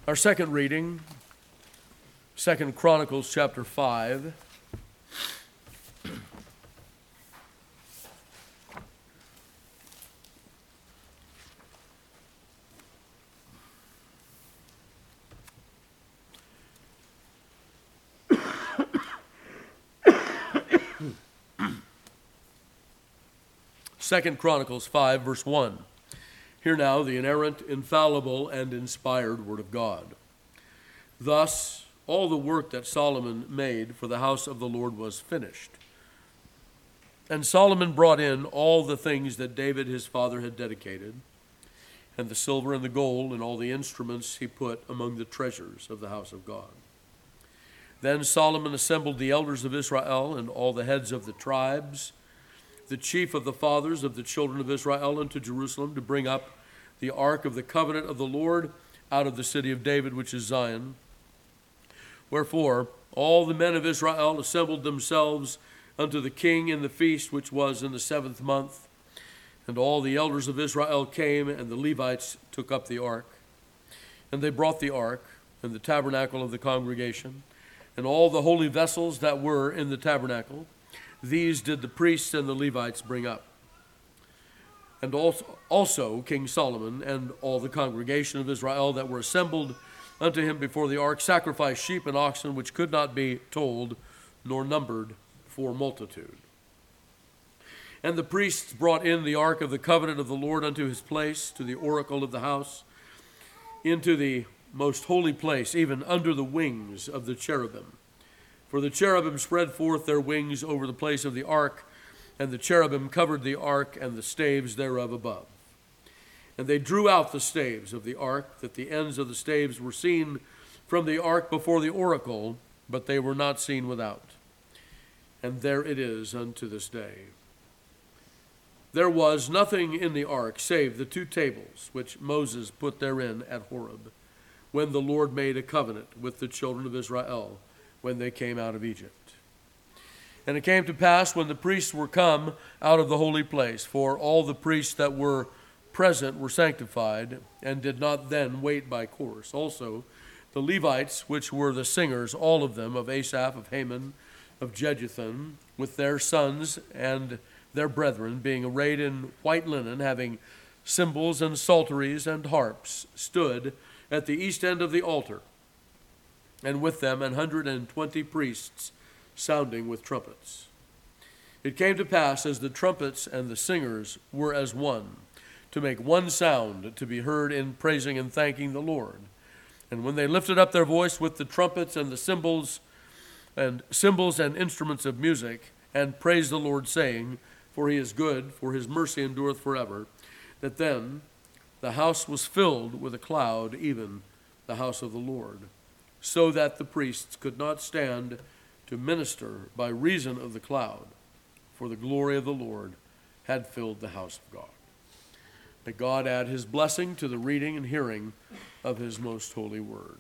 Our second reading, 2 Chronicles chapter 5. Second Chronicles 5, verse 1. Hear now the inerrant, infallible, and inspired word of God. Thus, all the work that Solomon made for the house of the Lord was finished. And Solomon brought in all the things that David his father had dedicated, and the silver and the gold and all the instruments he put among the treasures of the house of God. Then Solomon assembled the elders of Israel and all the heads of the tribes, the chief of the fathers of the children of Israel, unto Jerusalem to bring up the ark of the covenant of the Lord out of the city of David, which is Zion. Wherefore all the men of Israel assembled themselves unto the king in the feast which was in the 7th month. And all the elders of Israel came, and the Levites took up the ark. And they brought the ark and the tabernacle of the congregation, and all the holy vessels that were in the tabernacle. These did the priests and the Levites bring up. And also King Solomon and all the congregation of Israel that were assembled unto him before the ark sacrificed sheep and oxen, which could not be told nor numbered for multitude. And the priests brought in the ark of the covenant of the Lord unto his place, to the oracle of the house, into the most holy place, even under the wings of the cherubim. For the cherubim spread forth their wings over the place of the ark, and the cherubim covered the ark and the staves thereof above. And they drew out the staves of the ark, that the ends of the staves were seen from the ark before the oracle, but they were not seen without. And there it is unto this day. There was nothing in the ark save the 2 tables which Moses put therein at Horeb, when the Lord made a covenant with the children of Israel, when they came out of Egypt. And it came to pass, when the priests were come out of the holy place, for all the priests that were present were sanctified, and did not then wait by course. Also the Levites, which were the singers, all of them, of Asaph, of Heman, of Jeduthun, with their sons and their brethren, being arrayed in white linen, having cymbals and psalteries and harps, stood at the east end of the altar, and with them 120 priests sounding with trumpets. It came to pass, as the trumpets and the singers were as one, to make one sound to be heard in praising and thanking the Lord. And when they lifted up their voice with the trumpets and the cymbals and instruments of music, and praised the Lord, saying, For he is good, for his mercy endureth forever, that then the house was filled with a cloud, even the house of the Lord, so that the priests could not stand to minister by reason of the cloud, for the glory of the Lord had filled the house of God. May God add his blessing to the reading and hearing of his most holy word.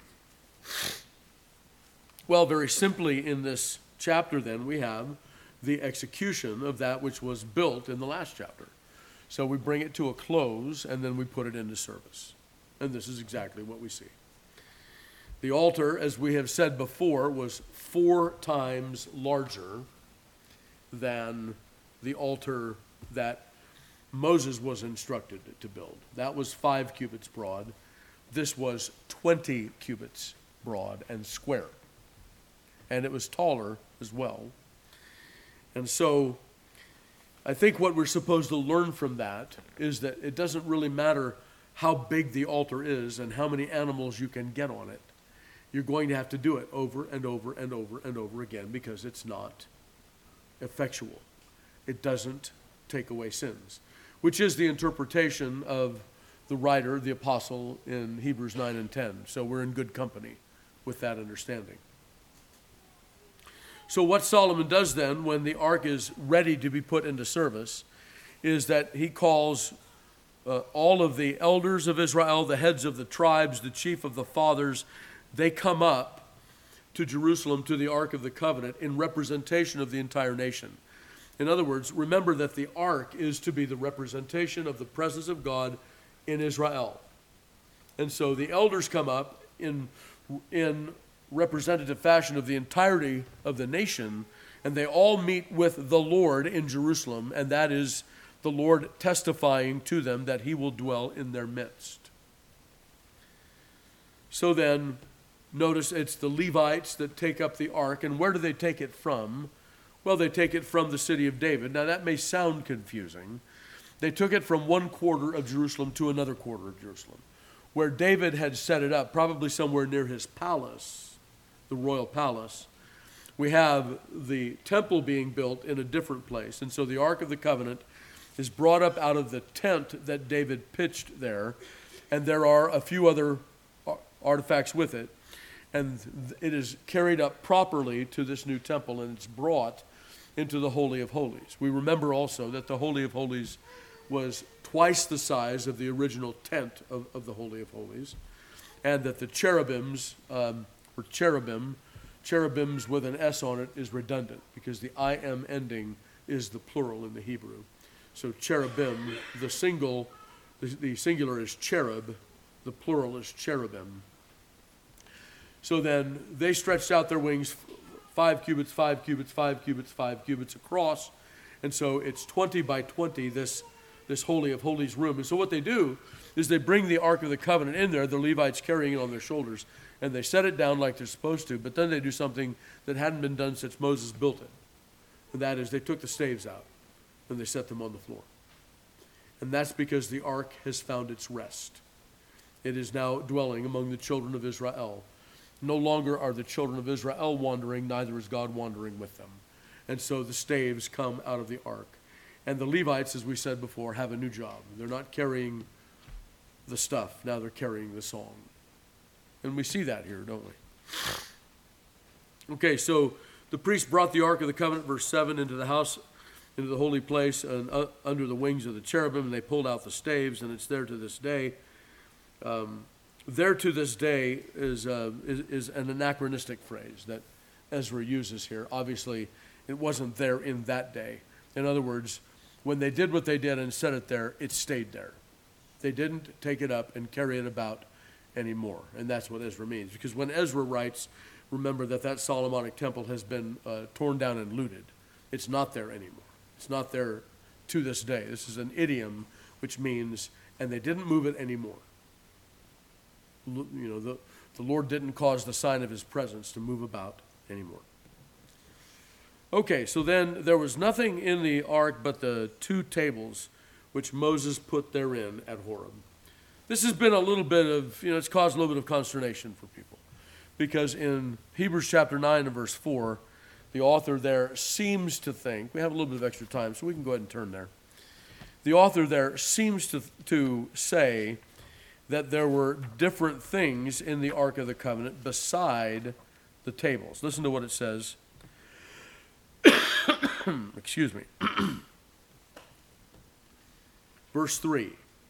Well, very simply in this chapter then, we have the execution of that which was built in the last chapter. So we bring it to a close, and then we put it into service. And this is exactly what we see. The altar, as we have said before, was 4 times larger than the altar that Moses was instructed to build. That was 5 cubits broad. This was 20 cubits broad and square. And it was taller as well. And so I think what we're supposed to learn from that is that it doesn't really matter how big the altar is and how many animals you can get on it. You're going to have to do it over and over and over and over again, because it's not effectual. It doesn't take away sins, which is the interpretation of the writer, the apostle, in Hebrews 9 and 10. So we're in good company with that understanding. So what Solomon does then, when the ark is ready to be put into service, is that he calls all of the elders of Israel, the heads of the tribes, the chief of the fathers. They come up to Jerusalem, to the Ark of the Covenant, in representation of the entire nation. In other words, remember that the ark is to be the representation of the presence of God in Israel. And so the elders come up in representative fashion of the entirety of the nation, and they all meet with the Lord in Jerusalem, and that is the Lord testifying to them that he will dwell in their midst. So then, notice it's the Levites that take up the ark, and where do they take it from? Well, they take it from the city of David. Now that may sound confusing. They took it from one quarter of Jerusalem to another quarter of Jerusalem, where David had set it up, probably somewhere near his palace, the royal palace. We have the temple being built in a different place. And so the Ark of the Covenant is brought up out of the tent that David pitched there. And there are a few other artifacts with it. And it is carried up properly to this new temple, and it's brought into the Holy of Holies. We remember also that the Holy of Holies was twice the size of the original tent of the Holy of Holies, and that the cherubims, or cherubims with an S on it is redundant because the I-M ending is the plural in the Hebrew. So cherubim, the singular is cherub, the plural is cherubim. So then they stretched out their wings 5 cubits, 5 cubits, 5 cubits, 5 cubits across. And so it's 20 by 20, this Holy of Holies room. And so what they do is they bring the Ark of the Covenant in there, the Levites carrying it on their shoulders, and they set it down like they're supposed to, but then they do something that hadn't been done since Moses built it. And that is they took the staves out and they set them on the floor. And that's because the Ark has found its rest. It is now dwelling among the children of Israel. No longer are the children of Israel wandering, neither is God wandering with them. And so the staves come out of the ark. And the Levites, as we said before, have a new job. They're not carrying the stuff, now they're carrying the song. And we see that here, don't we? Okay, so the priest brought the Ark of the Covenant, verse 7, into the house, into the holy place, and under the wings of the cherubim, and they pulled out the staves, and it's there to this day. There to this day is an anachronistic phrase that Ezra uses here. Obviously, it wasn't there in that day. In other words, when they did what they did and set it there, it stayed there. They didn't take it up and carry it about anymore. And that's what Ezra means. Because when Ezra writes, remember that Solomonic temple has been torn down and looted. It's not there anymore. It's not there to this day. This is an idiom which means, and they didn't move it anymore. You know, the Lord didn't cause the sign of his presence to move about anymore. Okay, so then there was nothing in the ark but the 2 tables which Moses put therein at Horeb. This has been a little bit of, it's caused a little bit of consternation for people. Because in Hebrews chapter 9 and verse 4, the author there seems to think, we have a little bit of extra time, so we can go ahead and turn there. The author there seems to say that there were different things in the Ark of the Covenant beside the tables. Listen to what it says. Excuse me. Verse 3.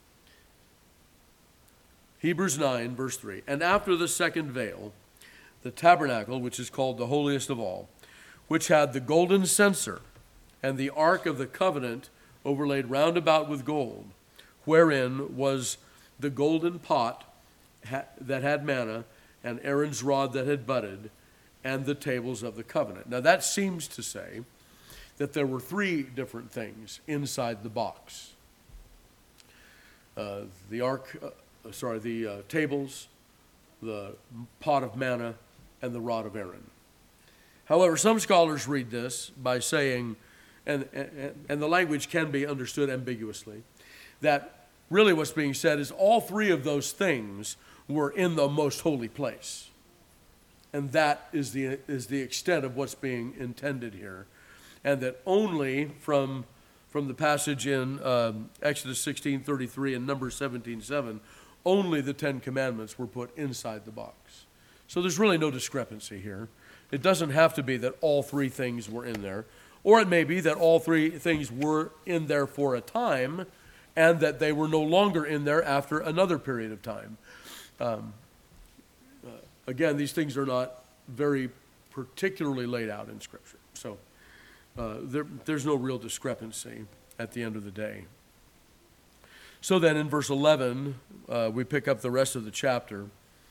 Hebrews 9, verse 3. And after the second veil, the tabernacle, which is called the holiest of all, which had the golden censer and the Ark of the Covenant overlaid round about with gold, wherein was the golden pot that had manna, and Aaron's rod that had budded, and the tables of the covenant. Now that seems to say that there were 3 different things inside the box. The tables, the pot of manna, and the rod of Aaron. However, some scholars read this by saying, and the language can be understood ambiguously, that really what's being said is all 3 of those things were in the most holy place. And that is the extent of what's being intended here. And that only from the passage in Exodus 16:33 and Numbers 17:7, only the 10 Commandments were put inside the box. So there's really no discrepancy here. It doesn't have to be that all 3 things were in there. Or it may be that all 3 things were in there for a time, and that they were no longer in there after another period of time. Again, these things are not very particularly laid out in Scripture. So there's no real discrepancy at the end of the day. So then in verse 11, we pick up the rest of the chapter.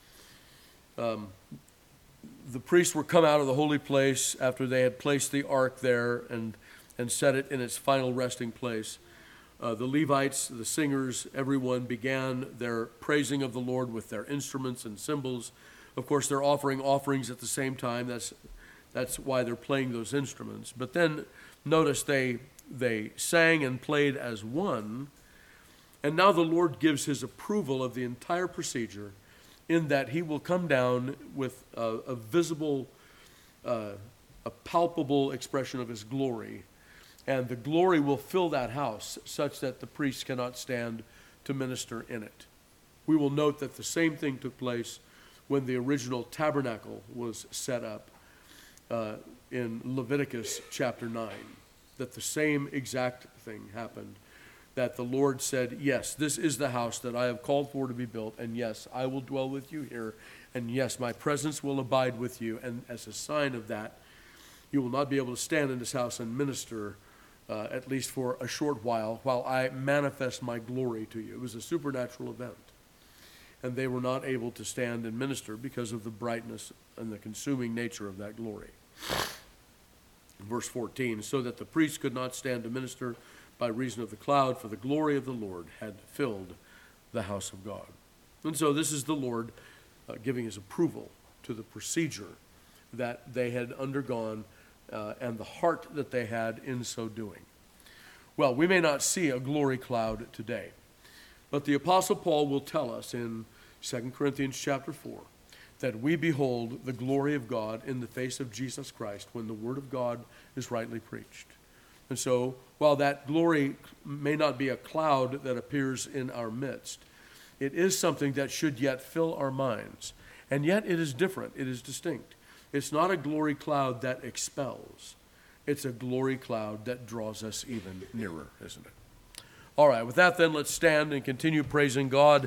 The priests were come out of the holy place after they had placed the ark there and set it in its final resting place. The Levites, the singers, everyone began their praising of the Lord with their instruments and cymbals. Of course, they're offering offerings at the same time. That's why they're playing those instruments. But then notice they sang and played as one. And now the Lord gives his approval of the entire procedure in that he will come down with a visible, a palpable expression of his glory. And the glory will fill that house such that the priests cannot stand to minister in it. We will note that the same thing took place when the original tabernacle was set up in Leviticus chapter 9, that the same exact thing happened, that the Lord said, yes, this is the house that I have called for to be built, and yes, I will dwell with you here, and yes, my presence will abide with you, and as a sign of that, you will not be able to stand in this house and minister at least for a short while I manifest my glory to you. It was a supernatural event. And they were not able to stand and minister because of the brightness and the consuming nature of that glory. Verse 14, so that the priests could not stand to minister by reason of the cloud, for the glory of the Lord had filled the house of God. And so this is the Lord giving his approval to the procedure that they had undergone and the heart that they had in so doing. Well, we may not see a glory cloud today, but the Apostle Paul will tell us in 2 Corinthians chapter 4 that we behold the glory of God in the face of Jesus Christ when the word of God is rightly preached. And so, while that glory may not be a cloud that appears in our midst, it is something that should yet fill our minds. And yet it is different. It is distinct. It's not a glory cloud that expels. It's a glory cloud that draws us even nearer, isn't it? All right, with that then, let's stand and continue praising God